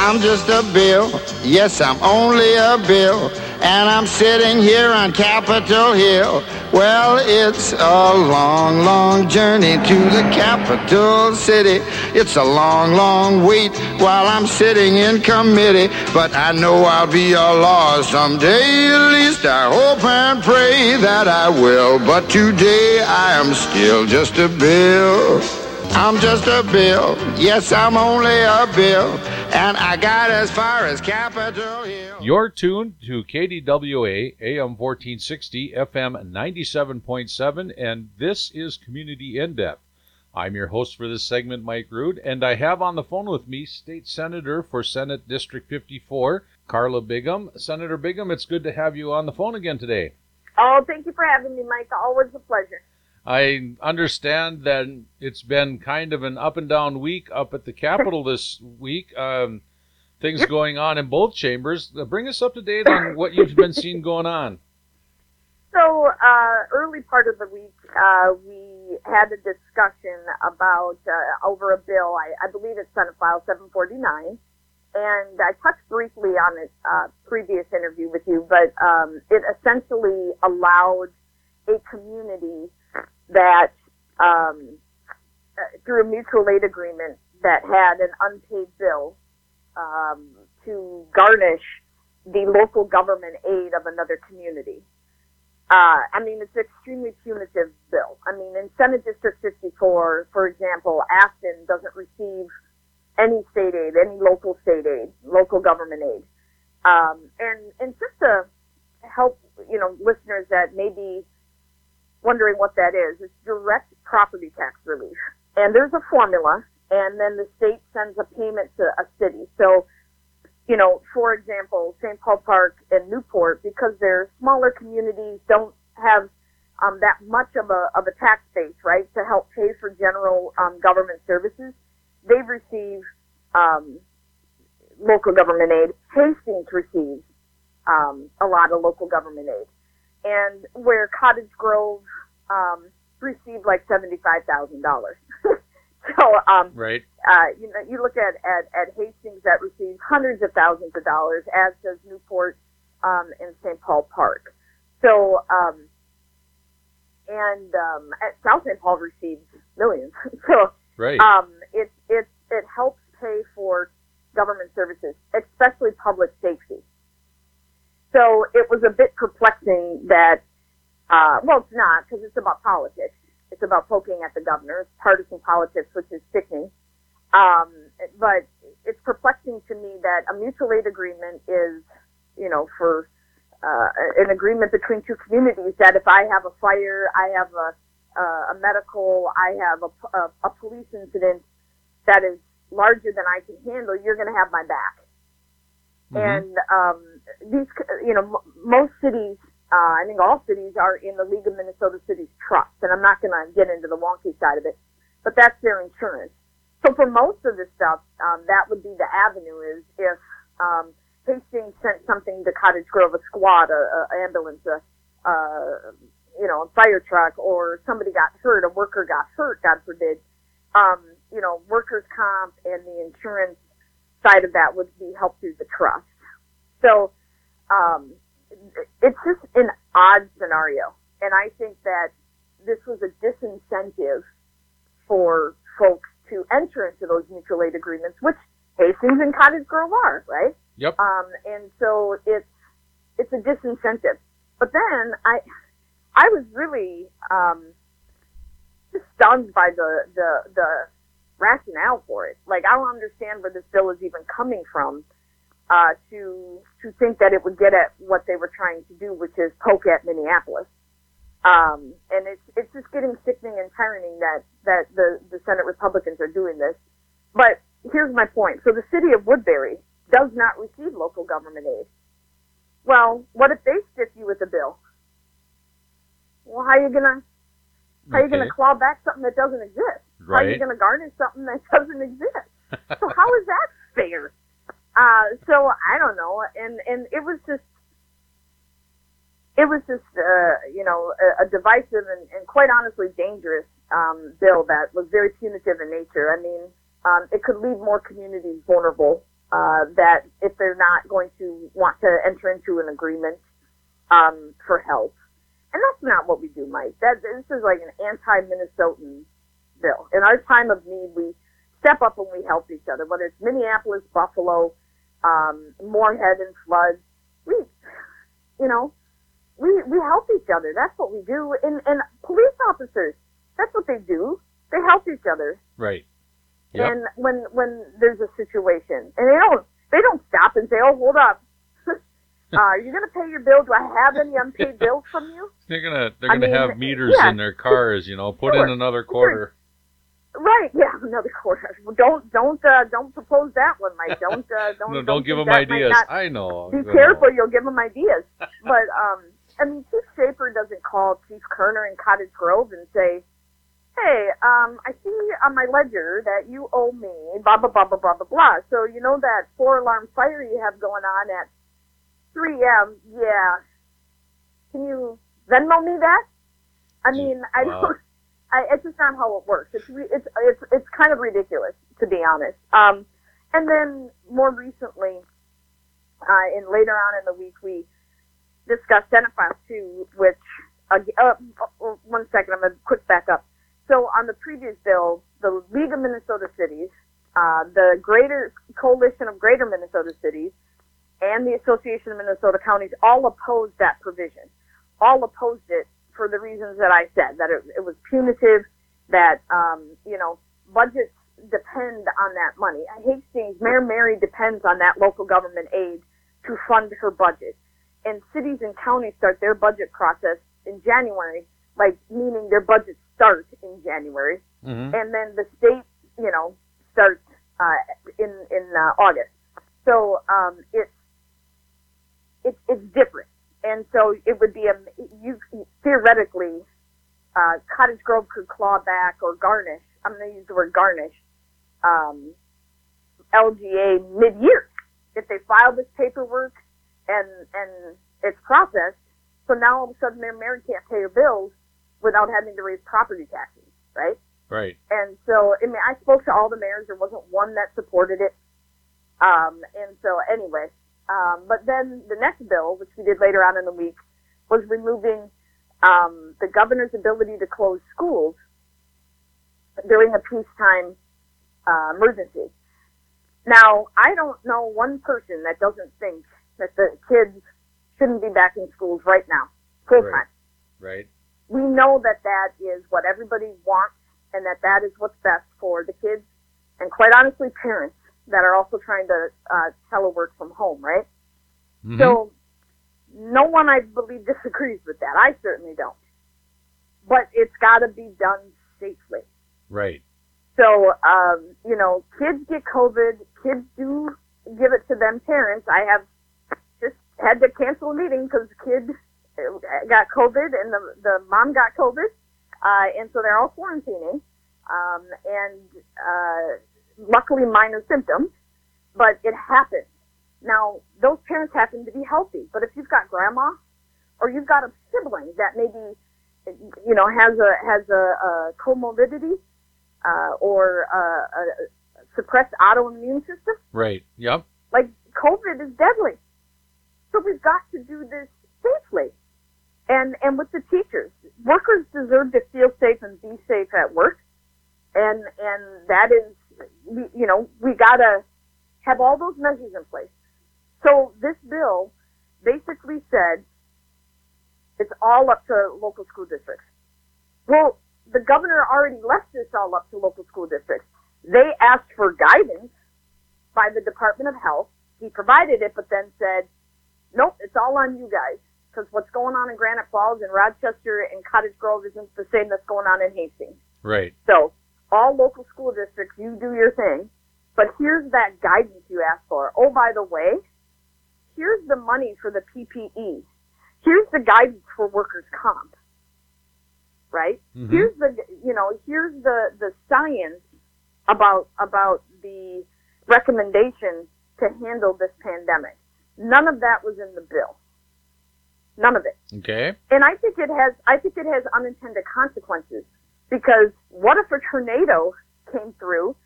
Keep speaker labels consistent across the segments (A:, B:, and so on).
A: I'm just a bill. Yes, I'm only a bill. And I'm sitting here on Capitol Hill. Well, it's a long, long journey to the capital city. It's a long, long wait while I'm sitting in committee. But I know I'll be a law someday. At least I hope and pray that I will. But today I am still just a bill. I'm just a bill. Yes, I'm only a bill. And I got as far as Capitol Hill.
B: You're tuned to KDWA, AM 1460, FM 97.7, and this is Community In-Depth. I'm your host for this segment, Mike Rood, and I have on the phone with me State Senator for Senate District 54, Carla Bigham. Senator Bigham, it's good to have you on the phone again today.
C: Oh, thank you for having me, Mike. Always a pleasure.
B: I understand that it's been kind of an up and down week up at the Capitol this week. Things going on in both chambers. Bring us up to date on what you've been seeing going on.
C: So, early part of the week, we had a discussion about over a bill. I believe it's Senate File 749, and I touched briefly on it previous interview with you, but it essentially allowed a community that through a mutual aid agreement that had an unpaid bill to garnish the local government aid of another community. I mean, it's an extremely punitive bill. I mean, in Senate District 54, for example, Afton doesn't receive any state aid, any local state aid, local government aid. And just to help, listeners that may be wondering what that is, it's direct property tax relief. And there's a formula, and then the state sends a payment to a city. So, for example, St. Paul Park and Newport, because they're smaller communities, don't have that much of a tax base, right, to help pay for general government services. They receive local government aid. Hastings receives a lot of local government aid. And where Cottage Grove received like $75,000. So,
B: right.
C: You look at Hastings that receives hundreds of thousands of dollars, as does Newport and St. Paul Park. So, and South St. Paul receives millions. So,
B: right.
C: It helps pay for government services, especially public safety. So it was a bit perplexing that, it's not, because it's about politics. It's about poking at the governor. It's partisan politics, which is sickening. But it's perplexing to me that a mutual aid agreement is, for an agreement between two communities, that if I have a fire, I have a medical, I have a police incident that is larger than I can handle, you're going to have my back. Mm-hmm. And these, most cities, I think all cities are in the League of Minnesota Cities Trust, and I'm not going to get into the wonky side of it, but that's their insurance. So for most of this stuff, that would be the avenue, is if Hastings sent something to Cottage Grove, a squad, a ambulance, a fire truck, or somebody got hurt, a worker got hurt, God forbid, workers' comp and the insurance side of that would be helped through the trust. So it's just an odd scenario, and I think that this was a disincentive for folks to enter into those mutual aid agreements, which Hastings and Cottage Grove are, right?
B: Yep.
C: And so it's a disincentive. But then I was really just stunned by the rationale for it. Like, I don't understand where this bill is even coming from, to think that it would get at what they were trying to do, which is poke at Minneapolis. And it's just getting sickening and tiring that the Senate Republicans are doing this. But here's my point. So the city of Woodbury does not receive local government aid. Well, what if they stiff you with a bill? Well, how are you gonna claw back something that doesn't exist?
B: Right.
C: How are you gonna garnish something that doesn't exist? So how is that fair? So I don't know, and it was just a divisive and quite honestly dangerous bill that was very punitive in nature. I mean, it could leave more communities vulnerable that if they're not going to want to enter into an agreement for help. And that's not what we do, Mike. This is like an anti-Minnesotan bill. In our time of need, we step up and we help each other, whether it's Minneapolis, Buffalo, Moorhead and Flood. We help each other. That's what we do. And police officers, that's what they do. They help each other.
B: Right. Yep.
C: And when there's a situation, and they don't stop and say, "Oh, hold up, you're gonna pay your bill. Do I have any unpaid bills from you?"
B: They're gonna have meters in their cars. Put in another quarter.
C: Right? Yeah, another quarter. Don't propose that one, Mike. Don't
B: give them ideas. I know.
C: Be careful. You'll give them ideas. But Chief Schaefer doesn't call Chief Kerner in Cottage Grove and say, "Hey, I see on my ledger that you owe me blah, blah, blah, blah, blah, blah, blah. So you know that 4-alarm fire you have going on at 3 a.m., yeah. Can you Venmo me that?" I mean, it's just not how it works. It's kind of ridiculous, to be honest. And then more recently, and later on in the week, we discussed Senate File 2, which, one second, I'm going to quick back up. So on the previous bill, the League of Minnesota Cities, the Greater Coalition of Greater Minnesota Cities, and the Association of Minnesota Counties all opposed that provision. All opposed it for the reasons that I said, that it was punitive, that, budgets depend on that money. Hastings, Mayor Mary depends on that local government aid to fund her budget. And cities and counties start their budget process in January, meaning their budgets start in January. Mm-hmm. And then the state, starts in August. So it's different. And so it would be theoretically, Cottage Grove could claw back or garnish. I'm going to use the word garnish. LGA mid-year if they file this paperwork and it's processed. So now all of a sudden their mayor can't pay her bills without having to raise property taxes, right?
B: Right.
C: And so I spoke to all the mayors. There wasn't one that supported it. And so anyway. But then the next bill, which we did later on in the week, was removing the governor's ability to close schools during a peacetime emergency. Now, I don't know one person that doesn't think that the kids shouldn't be back in schools right now, full time.
B: Right.
C: We know that is what everybody wants and that is what's best for the kids and, quite honestly, parents that are also trying to telework from home, right? Mm-hmm. So no one, I believe, disagrees with that. I certainly don't. But it's got to be done safely.
B: Right.
C: So, kids get COVID. Kids do give it to them parents. I have just had to cancel a meeting because the kid got COVID and the mom got COVID. And so they're all quarantining. Luckily minor symptoms, but it happens. Now, those parents happen to be healthy, but if you've got grandma or you've got a sibling that maybe, has a comorbidity, or a suppressed autoimmune system.
B: Right. Yep.
C: Like COVID is deadly. So we've got to do this safely. And with the teachers, workers deserve to feel safe and be safe at work. And that is, we got to have all those measures in place. So this bill basically said it's all up to local school districts. Well, the governor already left this all up to local school districts. They asked for guidance by the Department of Health. He provided it, but then said, nope, it's all on you guys. Because what's going on in Granite Falls and Rochester and Cottage Grove isn't the same that's going on in Hastings.
B: Right.
C: So all local school districts, you do your thing. But here's that guidance you asked for. Oh, by the way, here's the money for the PPE. Here's the guidance for workers' comp. Right? Mm-hmm. Here's the science about the recommendations to handle this pandemic. None of that was in the bill. None of it.
B: Okay.
C: And I think it has unintended consequences, because what if a tornado came through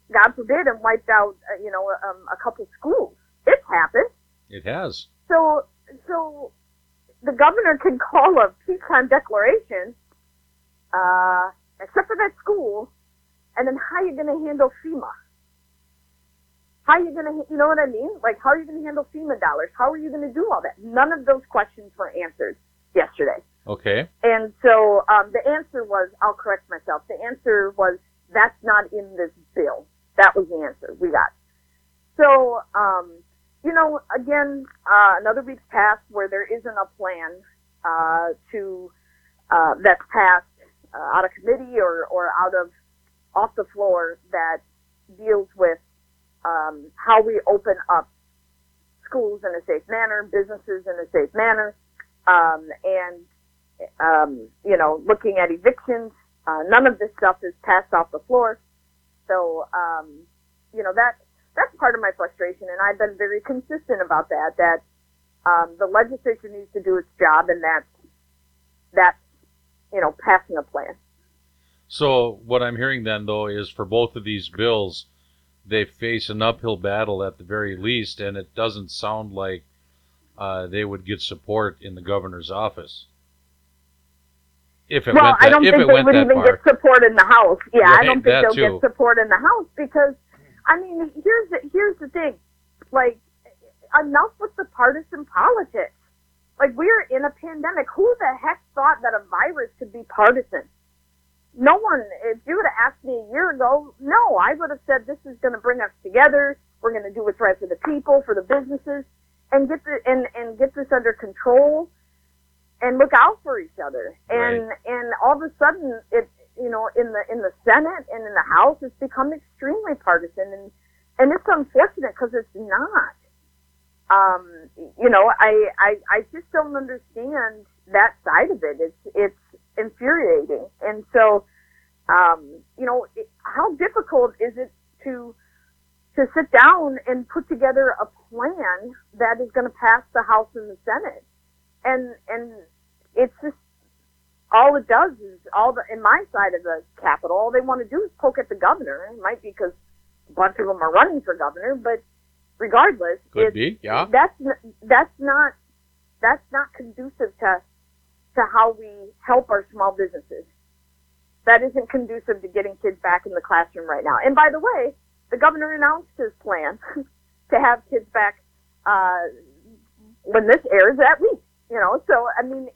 C: God forbid, and wiped out, a couple schools. It's happened.
B: It has.
C: So the governor can call a peacetime declaration, except for that school, and then how are you going to handle FEMA? How are you going to, you know what I mean? Like, how are you going to handle FEMA dollars? How are you going to do all that? None of those questions were answered yesterday.
B: Okay.
C: And so the answer was, I'll correct myself, the answer was, that's not in this bill. That was the answer we got. So, again, another week's passed where there isn't a plan that's passed out of committee or off the floor that deals with how we open up schools in a safe manner, businesses in a safe manner, and looking at evictions. None of this stuff is passed off the floor. So, that's part of my frustration, and I've been very consistent about that the legislature needs to do its job, and that's passing a plan.
B: So what I'm hearing then, though, is for both of these bills, they face an uphill battle at the very least, and it doesn't sound like they would get support in the governor's office.
C: I don't think they would even get support in the House. Yeah,
B: right,
C: I don't think they'll get support in the House because, here's the thing. Like, enough with the partisan politics. Like, we're in a pandemic. Who the heck thought that a virus could be partisan? No one. If you would have asked me a year ago, no, I would have said this is going to bring us together. We're going to do what's right for the people, for the businesses, and get this under control, and look out for each other. And
B: right.
C: And all of a sudden, it in the Senate and in the House, it's become extremely partisan, and it's unfortunate because it's not. I just don't understand that side of it. It's infuriating. And so, how difficult is it to sit down and put together a plan that is going to pass the House and the Senate? And it's just, all it does is in my side of the Capitol, all they want to do is poke at the governor. It might be because a bunch of them are running for governor, but regardless,
B: could be, yeah.
C: That's not conducive to how we help our small businesses. That isn't conducive to getting kids back in the classroom right now. And by the way, the governor announced his plan to have kids back when this airs that week. So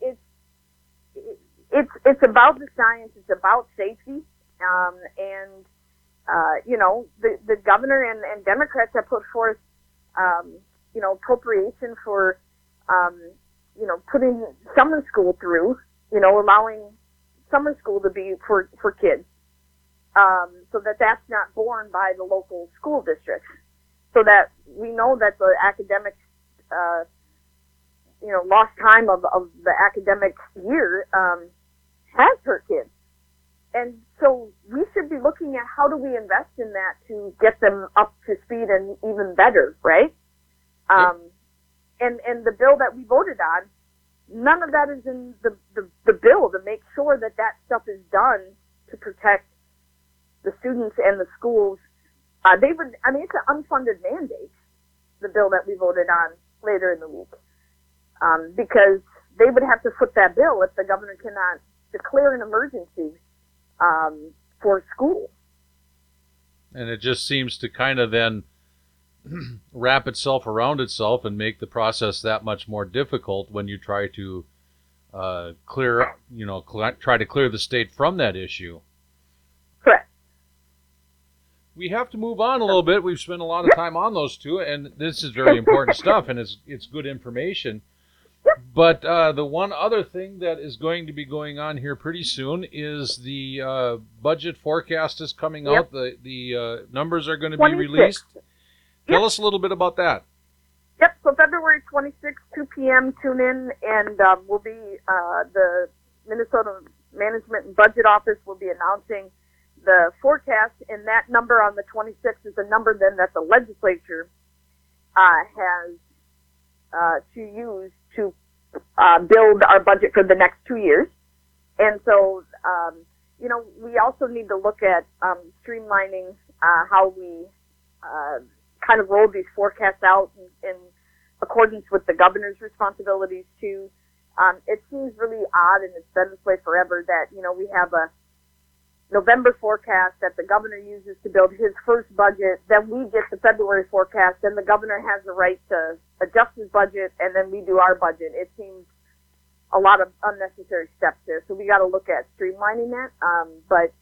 C: it's about the science. It's about safety, and the governor and Democrats have put forth appropriation for putting summer school through, allowing summer school to be for kids, so that's not borne by the local school districts, so that we know that the academic, lost time of the academic year has hurt kids. And so we should be looking at how do we invest in that to get them up to speed and even better, right? And the bill that we voted on, none of that is in the bill to make sure that stuff is done to protect the students and the schools. It's an unfunded mandate, the bill that we voted on later in the week, because they would have to foot that bill if the governor cannot declare an emergency for school.
B: And it just seems to kind of then wrap itself around itself and make the process that much more difficult when you try to clear the state from that issue.
C: Correct.
B: We have to move on a little bit. We've spent a lot of time on those two, and this is very important stuff, and it's good information. But the one other thing that is going to be going on here pretty soon is the budget forecast is coming out. The numbers are going to be released. Tell us a little bit about that.
C: Yep, so February 26th, 2 p.m., tune in, and we'll be, the Minnesota Management and Budget Office will be announcing the forecast, and that number on the 26th is a number then that the legislature has to use to build our budget for the next 2 years. And so, we also need to look at streamlining how we kind of rolled these forecasts out in accordance with the governor's responsibilities too. It seems really odd, and it's been this way forever, that, we have a November forecast that the governor uses to build his first budget, then we get the February forecast, then the governor has the right to adjust his budget, and then we do our budget. It seems a lot of unnecessary steps there, so we got to look at streamlining that. But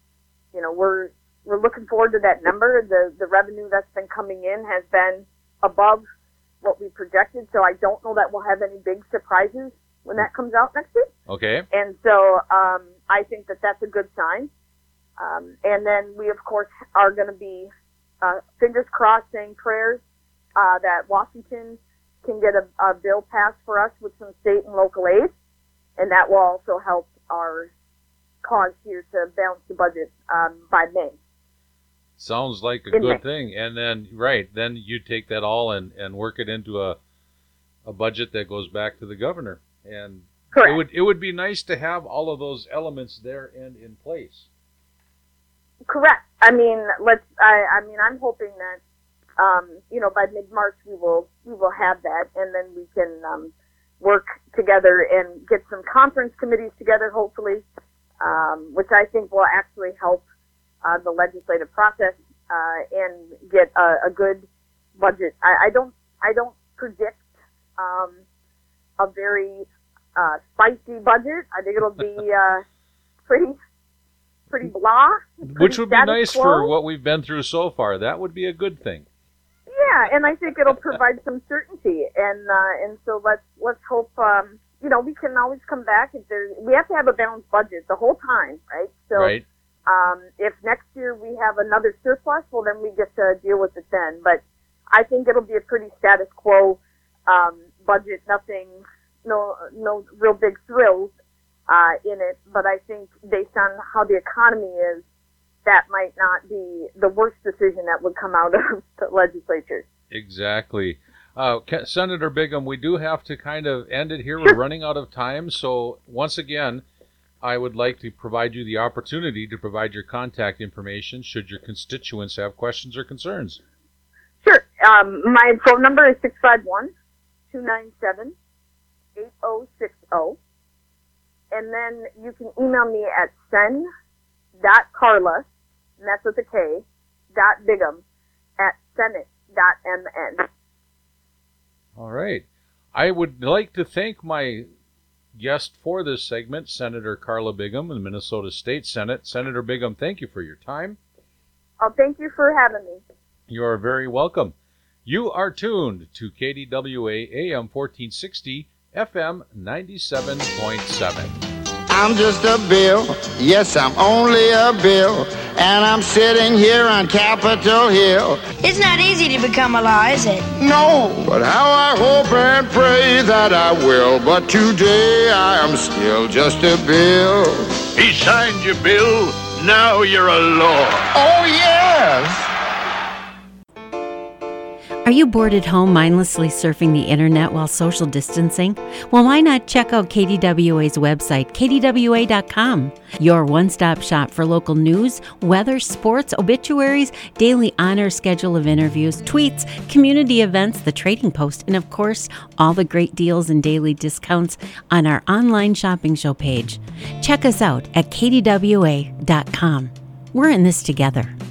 C: we're looking forward to that number. The revenue that's been coming in has been above what we projected, so I don't know that we'll have any big surprises when that comes out next week.
B: Okay.
C: And so I think that that's a good sign. And then we, of course, are going to be fingers crossed, saying prayers that Washington can get a bill passed for us with some state and local aid, and that will also help our cause here to balance the budget by May.
B: Sounds like a good thing. And then, then you take that all and work it into a budget that goes back to the governor. And
C: correct.
B: It would be nice to have all of those elements there and in place.
C: Correct. I mean, I'm hoping that by mid-March we will have that, and then we can work together and get some conference committees together, hopefully, which I think will actually help the legislative process and get a good budget. I don't predict a very spicy budget. I think it'll be pretty blah.
B: Which would be nice
C: quo.
B: For what we've been through so far. That would be a good thing.
C: Yeah, and I think it'll provide some certainty, and so let's hope. We can always come back if we have to have a balanced budget the whole time, right? So,
B: right.
C: If next year we have another surplus, well, then we get to deal with it then. But I think it'll be a pretty status quo budget. No real big thrills in it. But I think based on how the economy is, that might not be the worst decision that would come out of the legislature.
B: Exactly. Senator Bigham, we do have to kind of end it here. We're running out of time. So once again, I would like to provide you the opportunity to provide your contact information should your constituents have questions or concerns.
C: Sure. My phone number is 651-297-8060. And then you can email me at sen.carla, and that's with a K, .bigham @senate.mn.
B: All right. I would like to thank my guest for this segment, Senator Carla Bigham, of the Minnesota State Senate. Senator Bigham, thank you for your time.
C: Oh, thank you for having me.
B: You are very welcome. You are tuned to KDWA AM 1460, FM 97.7.
A: I'm just a bill, yes, I'm only a bill, and I'm sitting here on Capitol Hill.
D: It's not easy to become a law, is it?
A: No, but how I hope and pray that I will. But today I am still just a bill.
E: He signed your bill, now you're a law.
A: Oh, yes.
F: Are you bored at home mindlessly surfing the internet while social distancing? Well, why not check out KDWA's website, kdwa.com, your one-stop shop for local news, weather, sports, obituaries, daily on-air schedule of interviews, tweets, community events, the Trading Post, and of course, all the great deals and daily discounts on our online shopping show page. Check us out at kdwa.com. We're in this together.